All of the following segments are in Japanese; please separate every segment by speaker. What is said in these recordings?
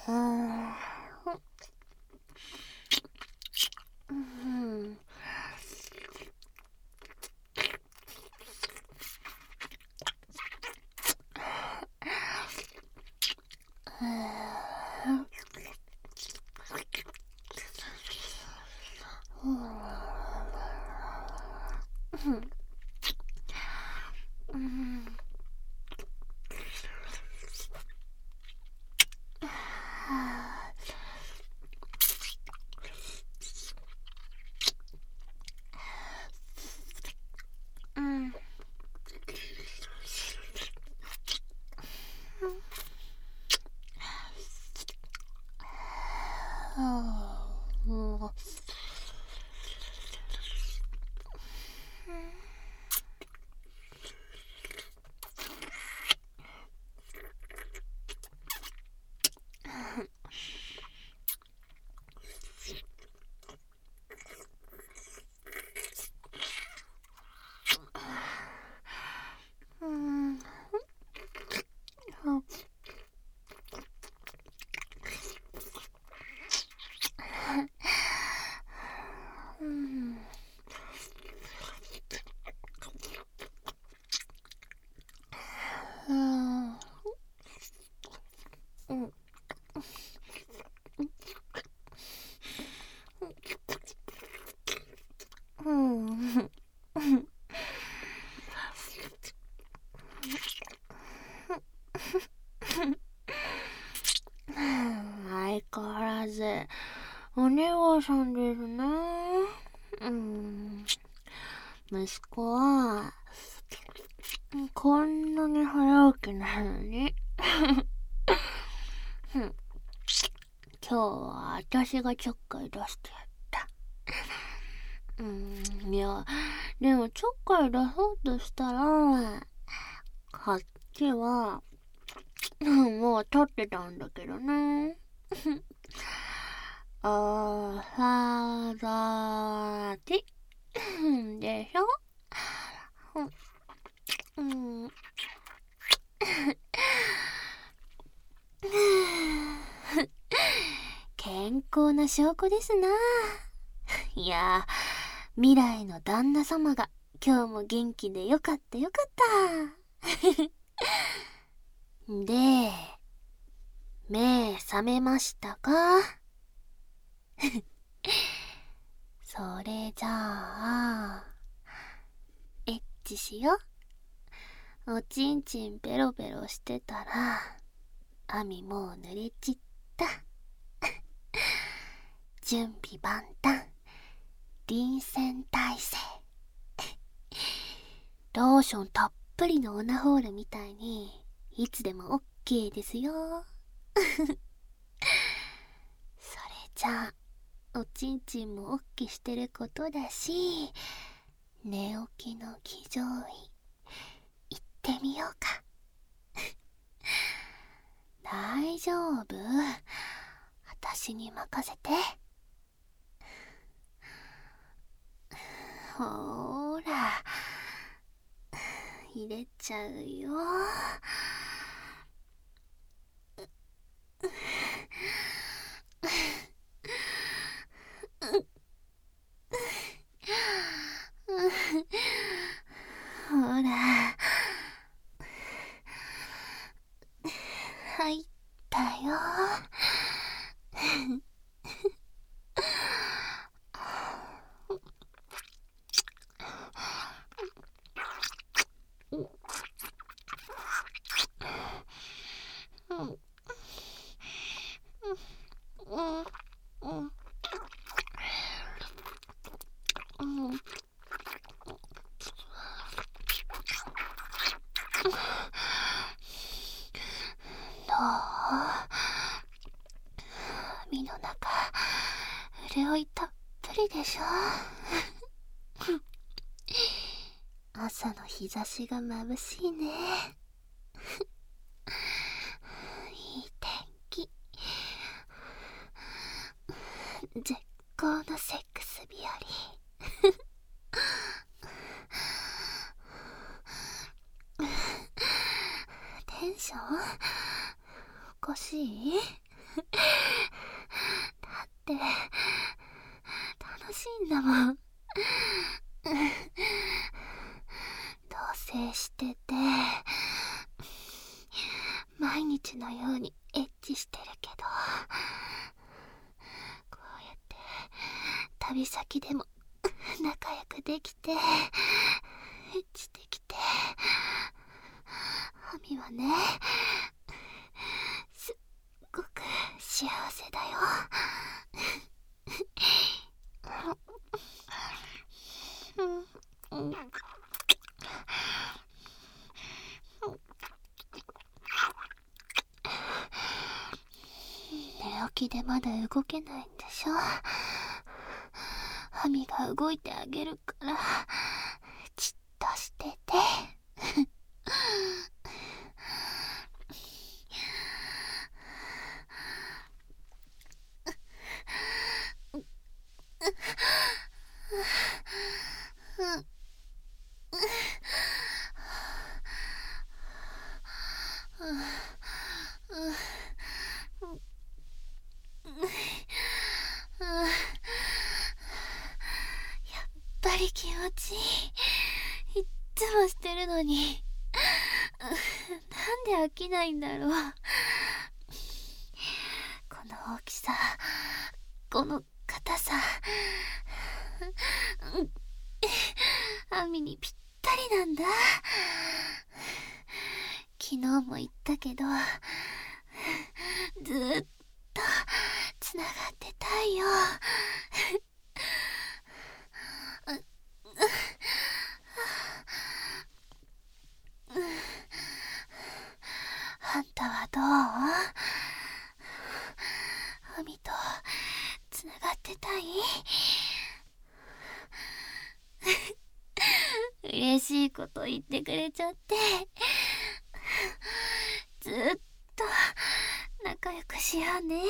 Speaker 1: 相変わらずお姉さんですね。息子はこんなに早起きなのに今日は私がちょっかい出してやった。いや、でもちょっかい出そうとしたら、こっちはもう撮ってたんだけどね。おさらきでしょ。健康な証拠ですな。いやー、未来の旦那様が今日も元気でよかったよかった。で、目覚めましたか？それじゃあ、エッチしよ。おちんちんペロペロしてたら、網もう濡れちった。準備万端、臨戦態勢。ローションたっぷりのオナホールみたいにいつでも OK ですよ。それじゃあおちんちんも OK してることだし、寝起きの騎乗位行ってみようか。大丈夫、私に任せて。ほーら、入れちゃうよ。ほら、入ったよ。どう？海の中、潤いたっぷりでしょ。朝の日差しが眩しいね。いい天気。絶好のセックス日和。テンションおかしい？ だって楽しいんだもん。同棲してて毎日のようにエッチしてるけど、こうやって旅先でも仲良くできてエッチできて、ハミはね、すっごく幸せだよ。寝起きでまだ動けないんでしょ。ハミが動いてあげるからじっとしてて。やっぱり気持ちいい。いっつもしてるのになんで飽きないんだろう。この大きさ、この硬さ、アミにぴったりなんだ。昨日も言ったけど、ずーっとつながってたいよ。あんたはどう？アミとつながってたい？嬉しいこと言ってくれちゃって、ずっと仲良くしようね。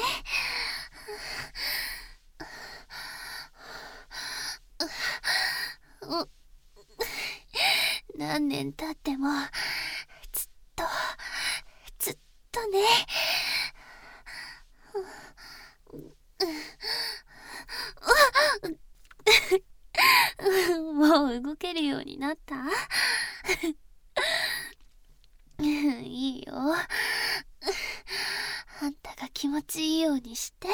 Speaker 1: 何年経ってもずっとずっとね。もう動けるようになった？いいよ。あんたが気持ちいいようにして。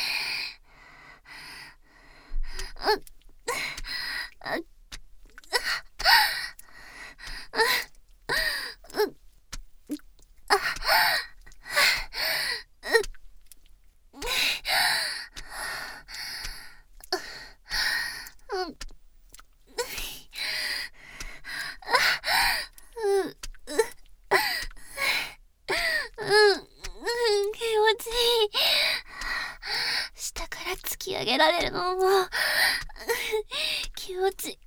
Speaker 1: 気持ちいい。下から突き上げられるのも気持ちいいね。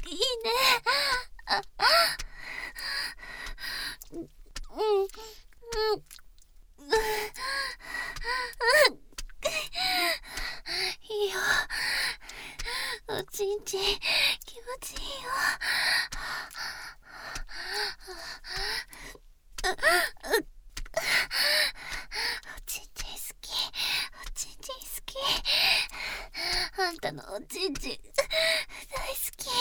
Speaker 1: いいよ。おちんちん気持ちいいよ。おちんちん好き。おちんちん好き。あんたのおちんちん大好き。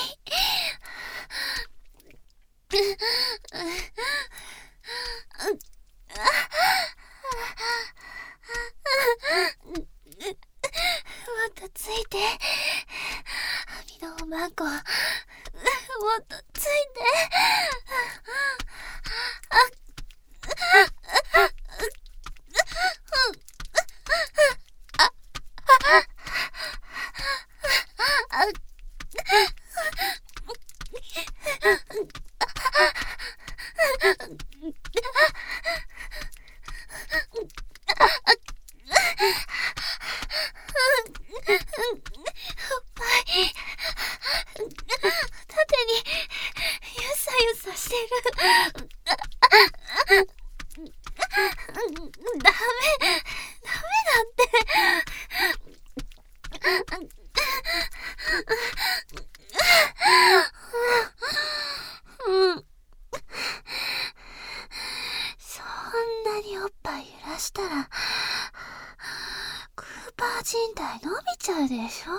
Speaker 1: もっとついて。網のおまんこもっとついて。縦にゆさゆさしてる。ダメだって。そんなにおっぱい揺らしたらパー人体伸びちゃうでしょ。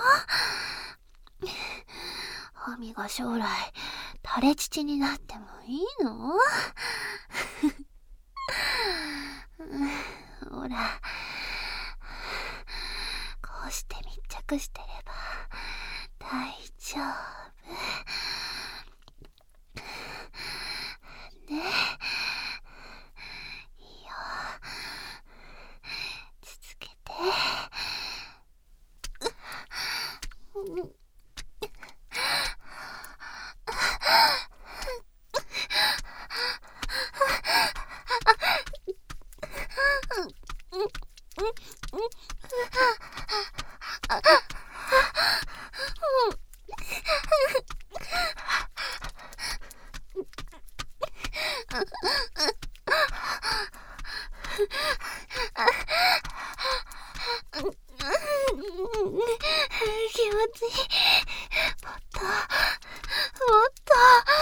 Speaker 1: アミが将来垂れ乳になってもいいの？ほら、こうして密着してれば大丈夫ね。いいよ、続けて。気持ちいい。もっと、もっと。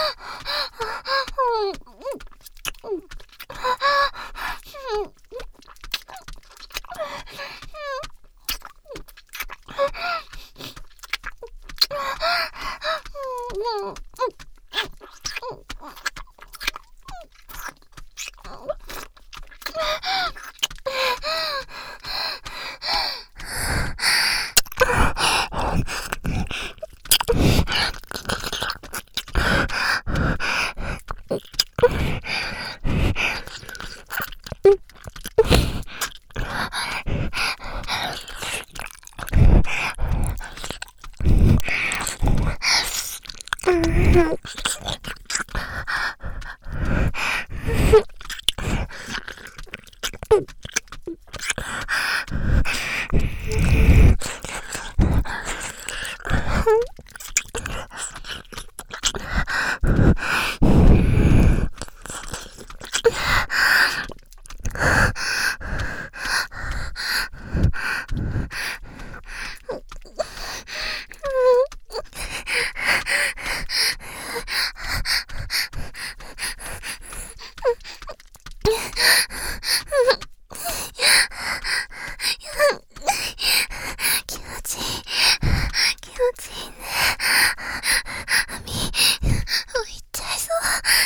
Speaker 1: 気持ちいい。気持ちいいね。アミ、浮いちゃいそう。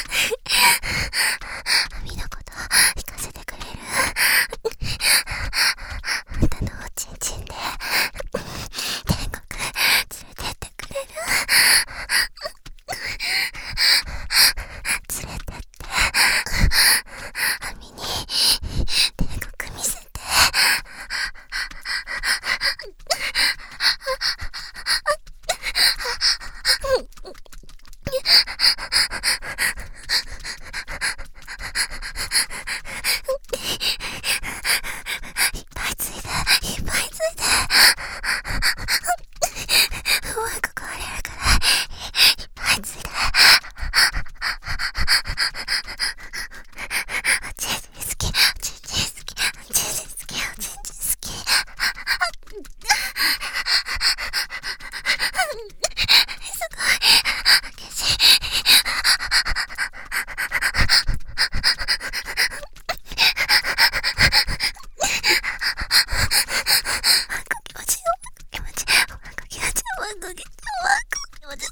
Speaker 1: アミのこと聞かせてくれる？あんたのおちんちんで天国連れてってくれる？連れてってアミに天国見せて。いっぱいついで、いっぱいついで。うまく壊れるからいっぱいついで。おちんちん好き、おちんちん好き、おちんちん好き、おちんちん好き。すごい激しい。気持ちいい、気持ちいい、お腹気持ちいい、お腹気持ちいい、お腹気持ちいい。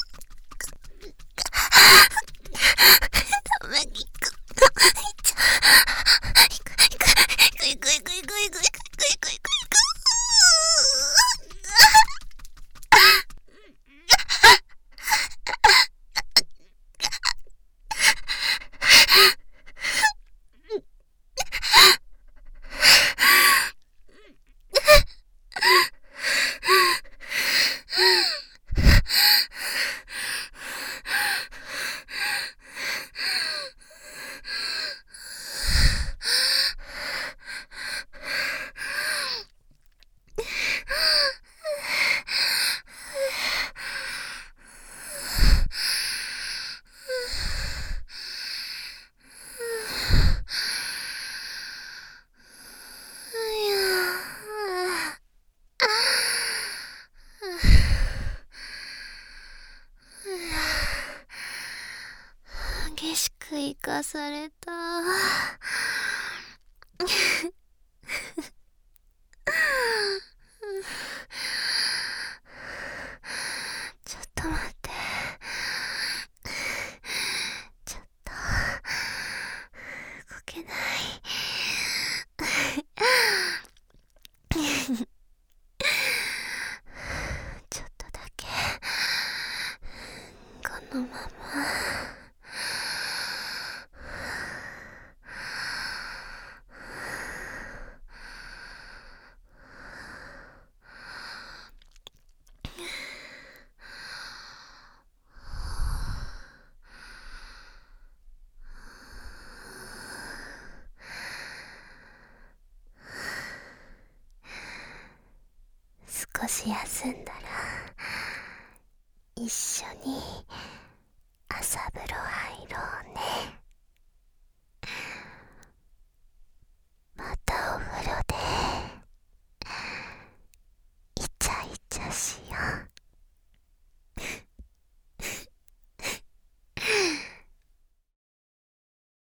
Speaker 1: ためにいく。いっちゃう。いく、いく、いく、いく、いく、いく、いく、いく、いく、いく、いく、いく。激しく生かされた。 少し休んだら一緒に朝風呂